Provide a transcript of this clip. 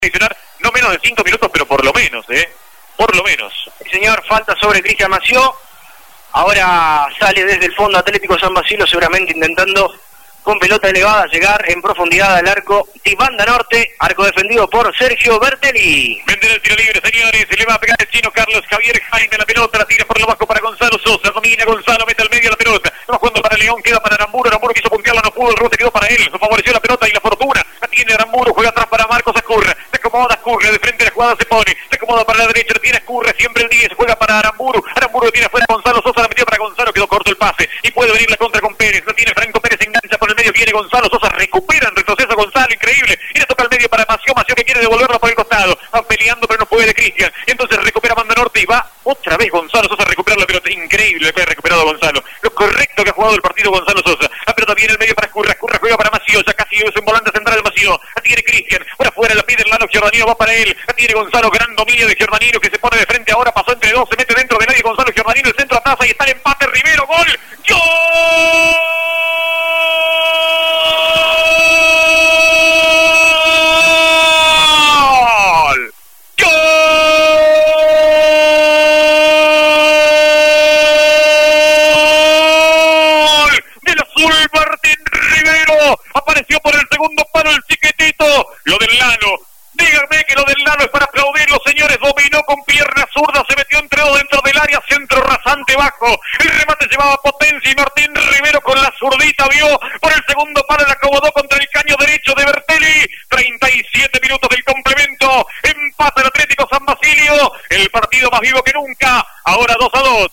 adicionar no menos de 5 minutos, pero por lo menos, por lo menos. El señor, falta sobre Cristian Mació. Ahora sale desde el fondo Atlético San Basilio, seguramente intentando con pelota elevada llegar en profundidad al arco de banda norte, arco defendido por Sergio Bertelli. Vende el tiro libre, señores, se le va a pegar el chino Carlos Javier Jaime, la pelota la tira por lo bajo para Gonzalo Sosa, domina Gonzalo, mete al medio la pelota, va jugando para León, queda para Aramburu, Aramburu quiso puntearla, no pudo, el rebote quedó para él, se favoreció la pelota y la fortuna, la tiene Aramburu, juega atrás para Marcos Ascurra, se acomoda Ascurra, de frente a la jugada se pone, se acomoda para la derecha, la tiene Ascurra, siempre el 10, juega para Aramburu, Aramburu tiene afuera Gonzalo Sosa, la metió para Gonzalo, quedó corto el pase, y puede venir la contra con Pérez, la tiene Franco Pérez, engancha por el medio, viene Gonzalo Sosa, recupera en retroceso Gonzalo, increíble, y le toca al medio para Mació, Mació que quiere devolverla por el costado, va peleando pero no puede Cristian, y entonces recupera banda norte y va otra vez Gonzalo Sosa a recuperar la pelota, increíble lo que ha recuperado Gonzalo, lo correcto que ha jugado el partido Gonzalo Sosa, la pelota viene el medio para Ascurra, Ascurra juega para Mació, ya casi es en volante central Mació, la tiene Cristian, por afuera la pide el Lano Giordanino, va para él, la tiene Gonzalo, gran dominio de Giordanino que se pone de frente ahora, pasó entre dos, se mete dentro de nadie Gonzalo Giordanino, el centro ataza y está el empate, Rivero, gol, ¡gol! Martín Rivero, apareció por el segundo palo el chiquitito, lo del Lano, díganme que lo del Lano es para aplaudirlo, señores, dominó con pierna zurda, se metió entre dos dentro del área, centro rasante bajo, el remate llevaba potencia y Martín Rivero con la zurdita vio por el segundo palo, la acomodó contra el caño derecho de Bertelli, 37 minutos del complemento, empate el Atlético San Basilio, el partido más vivo que nunca, ahora 2-2.